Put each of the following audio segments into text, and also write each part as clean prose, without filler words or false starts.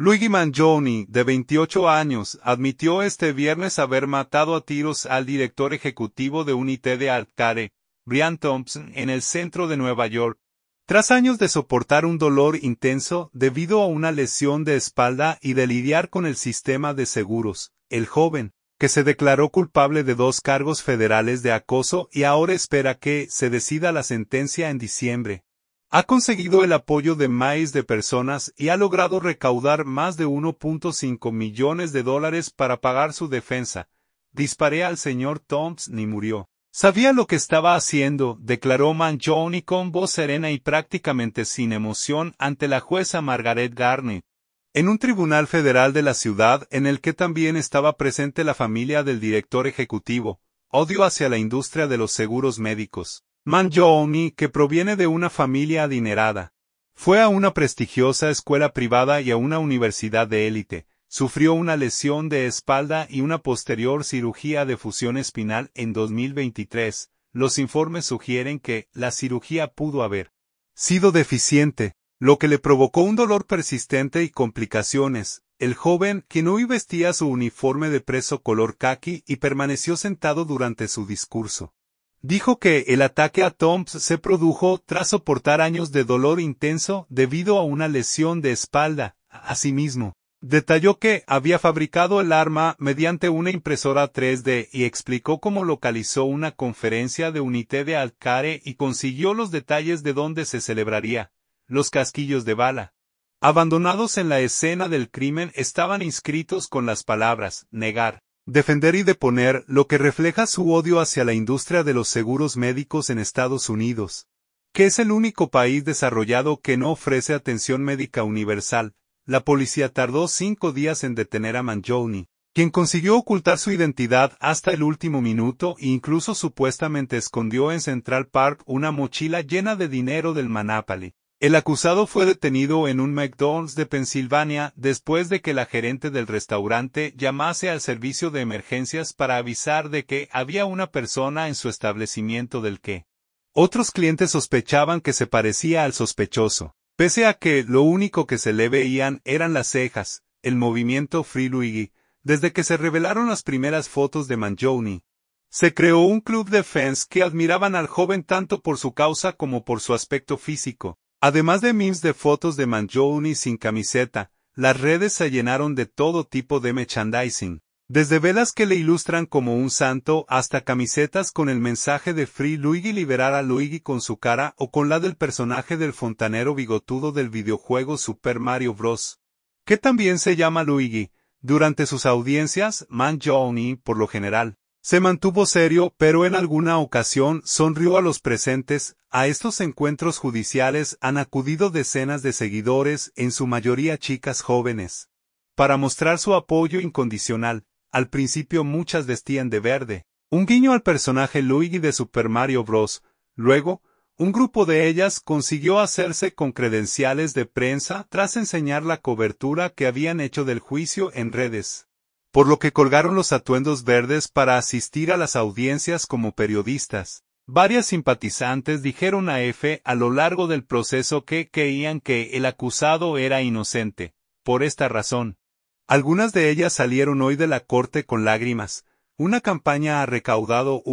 Luigi Mangione, de 28 años, admitió este viernes haber matado a tiros al director ejecutivo de Unité de Healthcare, Brian Thompson, en el centro de Nueva York, tras años de soportar un dolor intenso debido a una lesión de espalda y de lidiar con el sistema de seguros. El joven, que se declaró culpable de 2 cargos federales de acoso y ahora espera que se decida la sentencia en diciembre, ha conseguido el apoyo de miles de personas y ha logrado recaudar más de $1.5 millones para pagar su defensa. Disparé al señor Thompson y murió. Sabía lo que estaba haciendo, declaró Mangione con voz serena y prácticamente sin emoción ante la jueza Margaret Garnett, en un tribunal federal de la ciudad en el que también estaba presente la familia del director ejecutivo. Odio hacia la industria de los seguros médicos. Mangione, que proviene de una familia adinerada, fue a una prestigiosa escuela privada y a una universidad de élite. Sufrió una lesión de espalda y una posterior cirugía de fusión espinal en 2023. Los informes sugieren que la cirugía pudo haber sido deficiente, lo que le provocó un dolor persistente y complicaciones. El joven, quien hoy vestía su uniforme de preso color caqui y permaneció sentado durante su discurso, dijo que el ataque a Thompson se produjo tras soportar años de dolor intenso debido a una lesión de espalda. Asimismo, detalló que había fabricado el arma mediante una impresora 3D y explicó cómo localizó una conferencia de Unité de Healthcare y consiguió los detalles de dónde se celebraría. Los casquillos de bala, abandonados en la escena del crimen, estaban inscritos con las palabras negar, defender y deponer, lo que refleja su odio hacia la industria de los seguros médicos en Estados Unidos, que es el único país desarrollado que no ofrece atención médica universal. La policía tardó 5 días en detener a Mangione, quien consiguió ocultar su identidad hasta el último minuto e incluso supuestamente escondió en Central Park una mochila llena de dinero del Monopoly. El acusado fue detenido en un McDonald's de Pensilvania después de que la gerente del restaurante llamase al servicio de emergencias para avisar de que había una persona en su establecimiento del que otros clientes sospechaban que se parecía al sospechoso. Pese a que lo único que se le veían eran las cejas, el movimiento Free Luigi, desde que se revelaron las primeras fotos de Mangione, se creó un club de fans que admiraban al joven tanto por su causa como por su aspecto físico. Además de memes de fotos de Mangione sin camiseta, las redes se llenaron de todo tipo de merchandising, desde velas que le ilustran como un santo hasta camisetas con el mensaje de Free Luigi, liberar a Luigi con su cara, o con la del personaje del fontanero bigotudo del videojuego Super Mario Bros., que también se llama Luigi. Durante sus audiencias, Mangione, por lo general, se mantuvo serio, pero en alguna ocasión sonrió a los presentes. A estos encuentros judiciales han acudido decenas de seguidores, en su mayoría chicas jóvenes, para mostrar su apoyo incondicional. Al principio muchas vestían de verde, un guiño al personaje Luigi de Super Mario Bros. Luego, un grupo de ellas consiguió hacerse con credenciales de prensa tras enseñar la cobertura que habían hecho del juicio en redes, por lo que colgaron los atuendos verdes para asistir a las audiencias como periodistas. Varias simpatizantes dijeron a EFE a lo largo del proceso que creían que el acusado era inocente. Por esta razón, algunas de ellas salieron hoy de la corte con lágrimas. Una campaña ha recaudado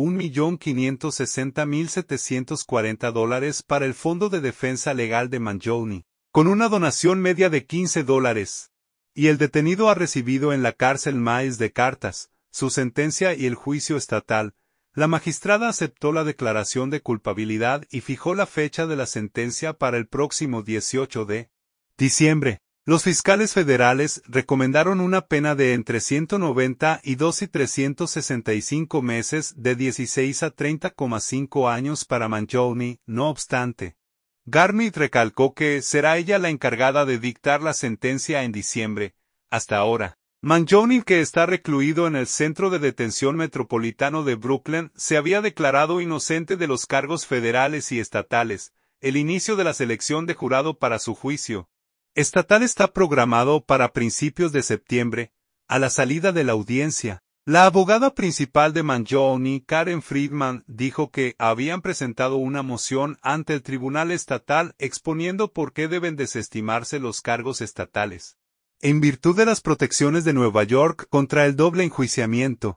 $1.560.740 para el Fondo de Defensa Legal de Mangione, con una donación media de $15. Y el detenido ha recibido en la cárcel miles de cartas. Su sentencia y el juicio estatal. La magistrada aceptó la declaración de culpabilidad y fijó la fecha de la sentencia para el próximo 18 de diciembre. Los fiscales federales recomendaron una pena de entre 192 y 365 meses, de 16 a 30,5 años para Mangione. No obstante, Garnett recalcó que será ella la encargada de dictar la sentencia en diciembre. Hasta ahora, Mangione, que está recluido en el Centro de Detención Metropolitano de Brooklyn, se había declarado inocente de los cargos federales y estatales. El inicio de la selección de jurado para su juicio estatal está programado para principios de septiembre. A la salida de la audiencia, la abogada principal de Mangione, Karen Friedman, dijo que habían presentado una moción ante el Tribunal Estatal exponiendo por qué deben desestimarse los cargos estatales. En virtud de las protecciones de Nueva York contra el doble enjuiciamiento,